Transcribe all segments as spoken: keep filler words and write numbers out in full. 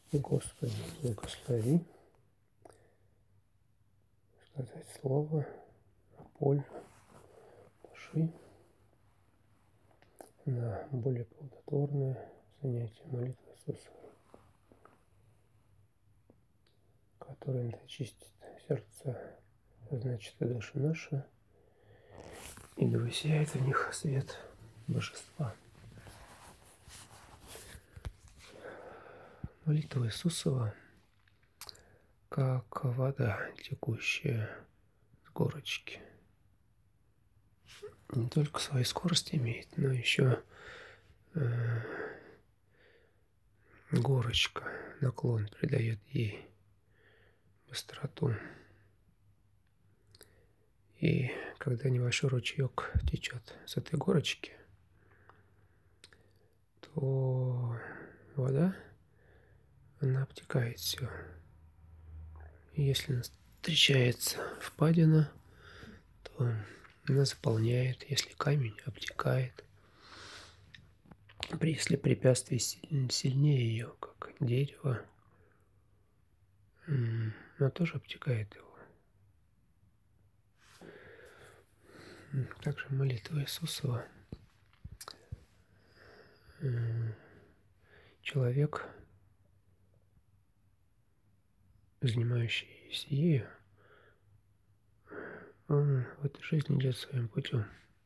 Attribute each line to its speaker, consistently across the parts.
Speaker 1: Господи, благослови сказать слово на пользу души, на более плодотворное занятие молитвы Иисуса, которое очистит сердца, значит, и души наши, и да воссияет в них свет Божества. Молитва Иисусова, как вода, текущая с горочки, не только своей скорости имеет, но еще э, горочка, наклон придает ей быстроту. И когда небольшой ручеек течет с этой горочки, то вода, она обтекает все. И если встречается впадина, то она заполняет, если камень обтекает. Если препятствие сильнее ее, как дерево, оно тоже обтекает его. Также молитва Иисусова. Человек, занимающийся ею, он в этой жизни идет своим путем.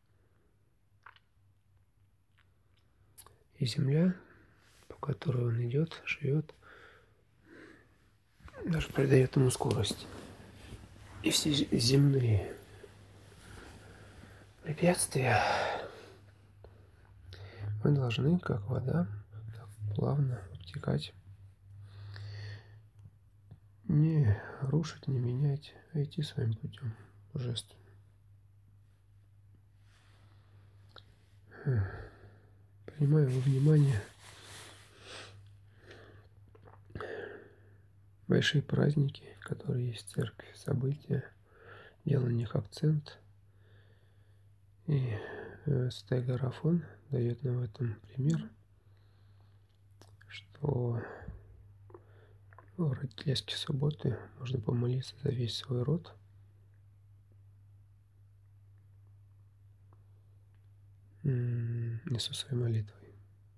Speaker 1: И земля, по которой он идет, живет, даже придает ему скорость. И все земные препятствия мы должны, как вода, так плавно обтекать. Не рушить, не менять, а идти своим путем божественным. Принимаю во внимание большие праздники, которые есть в церкви, события, делаю на них акцент. И Святой Агафон дает нам в этом пример, что в родительские субботы можно помолиться за весь свой род. Иисусовой молитвой.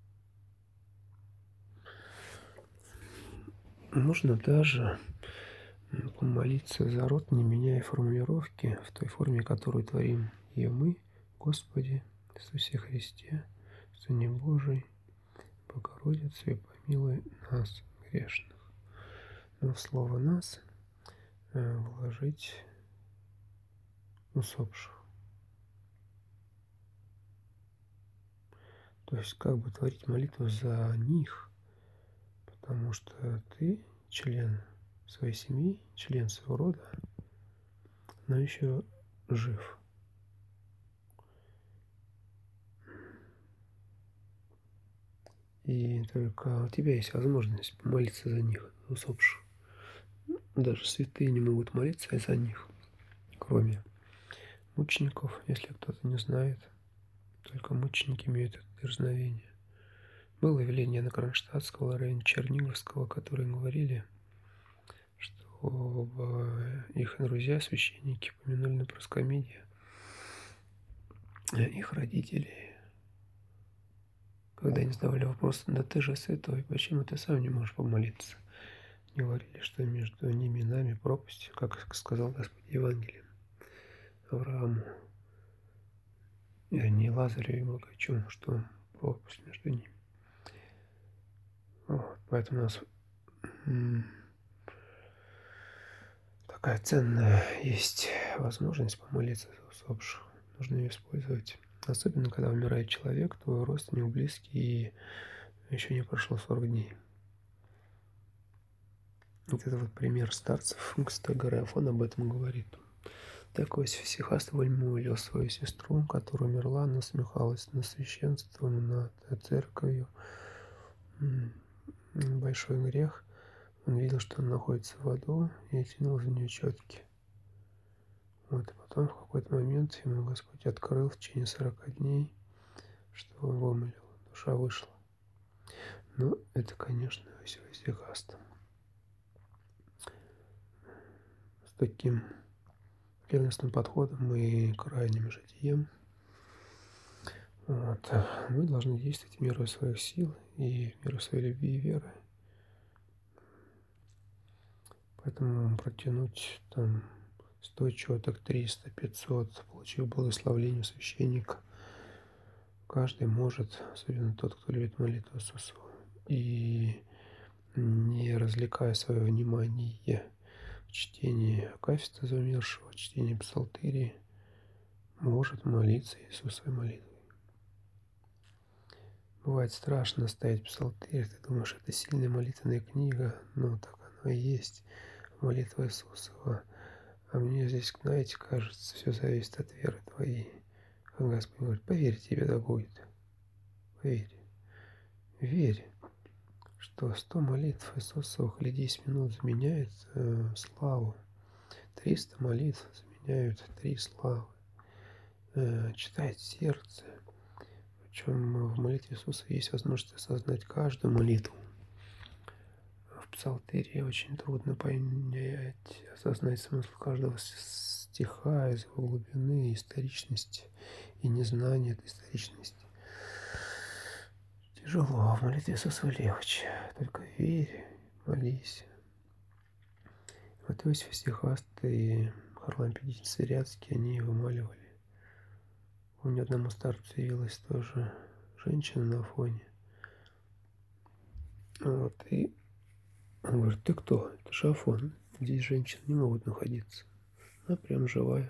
Speaker 1: Можно даже помолиться за род, не меняя формулировки, в той форме, которую творим ее мы, Господи Иисусе Христе, Сыне Божий, Богородице, и помилуй нас, грешных. Но в слово «нас» вложить усопших. То есть как бы творить молитву за них, потому что ты член своей семьи, член своего рода, но еще жив. И только у тебя есть возможность помолиться за них, усопших. Даже святые не могут молиться за них, кроме мучеников, если кто-то не знает. Только мученики имеют это дерзновение. Было веление на Кронштадтского, Лорен Черниговского, которые говорили, что их друзья, священники, помянули на проскомидии их родителей. Когда они задавали вопрос: да ты же святой, почему ты сам не можешь помолиться? Говорили, что между ними и нами пропасть, как сказал Господь в Евангелии Аврааму, и не Лазарю и Богачу, что пропасть между ними. Вот, поэтому у нас такая ценная есть возможность помолиться за усопших. Нужно ее использовать. Особенно, когда умирает человек, твой родственник, близкий, и еще не прошло сорок дней. Вот это вот пример старцев. Святой Агафон об этом говорит. Так Иосиф Сихаст увидел свою сестру, которая умерла, насмехалась над священством, над церковью. Большой грех. Он видел, что он находится в аду, и тянул за нее четки. Вот, и потом в какой-то момент ему Господь открыл в течение сорока дней, что он вымолил, душа вышла. Но это, конечно, свастихастом. С таким ревностным подходом и крайним житием вот, мы должны действовать в меру своих сил и в меру своей любви и веры. Поэтому протянуть там сто четок, триста, пятьсот, получив благословение священника, каждый может, особенно тот, кто любит молитву Иисусу, и не развлекая свое внимание в чтении акафиста за умершего, в чтении псалтыри, может молиться Иисусовой молитвой. Бывает страшно ставить псалтырь, ты думаешь, это сильная молитвенная книга, но так оно и есть, молитва Иисусова. А мне здесь, знаете, кажется, все зависит от веры твоей. А Господь говорит, поверь, тебе да будет. Поверь. Верь, что сто молитв Иисусовых или десять минут заменяют э, славу. триста молитв заменяют три славы. Э, читает сердце. Причем в молитве Иисуса есть возможность осознать каждую молитву. В псалтире очень трудно понять, осознать смысл каждого стиха из его глубины, историчности и незнания этой историчности. Тяжело, в молитве Иисуса легче. Только верь, молись. Вот Иосиф Стихаст и Харлан Пятидесятирядский, они вымаливали. Помню, одному старцу явилась тоже женщина на фоне. Вот, и он говорит, ты кто? Это же Афон. Здесь женщины не могут находиться. Она прям живая.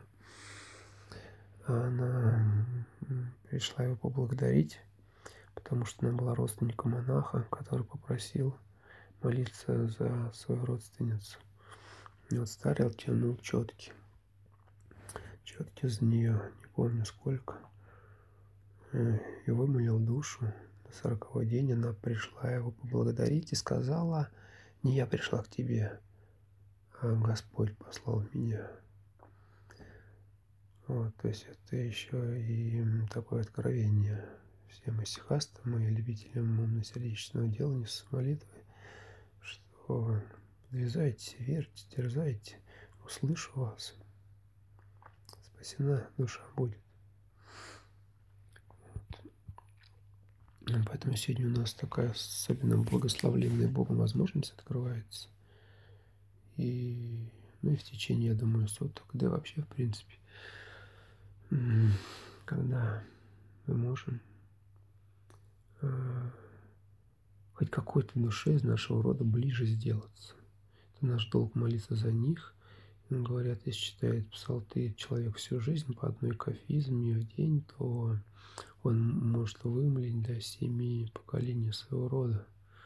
Speaker 1: А она пришла его поблагодарить, потому что она была родственником монаха, который попросил молиться за свою родственницу. И вот старец тянул четки. Четки за нее, не помню сколько. И вымолил душу. На сороковой день она пришла его поблагодарить и сказала, не я пришла к тебе, а Господь послал меня. Вот, то есть это еще и такое откровение всем исихастам и любителям умно-сердечного делания с молитвой, что подвязайтесь, верьте, дерзайте, услышу вас, спасена душа будет. Вот. Поэтому сегодня у нас такая особенно благословленная Богом возможность открывается. И, ну и в течение, я думаю, суток, да и вообще, в принципе, когда мы можем э, хоть какой-то душе из нашего рода ближе сделаться. Это наш долг молиться за них. И говорят, если читает псалтырь человек всю жизнь по одной кафизме в день, то он может вымолить до семи поколений своего рода.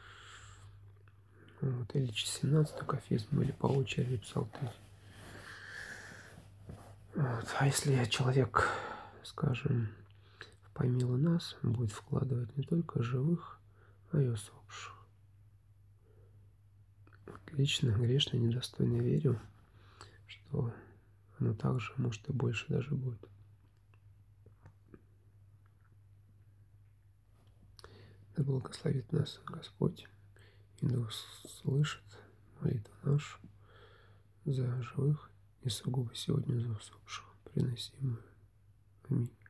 Speaker 1: Вот, или семнадцатый кафизм, или по очереди псалтырь. Вот. А если человек, скажем, в помилуй нас, будет вкладывать не только живых, а и усопших. Лично грешно, недостойно верю, что оно также, может, и больше даже будет. Да благословит нас Господь и да услышит молитву нашу за живых и сугубо сегодня за усопших приносимую. Аминь.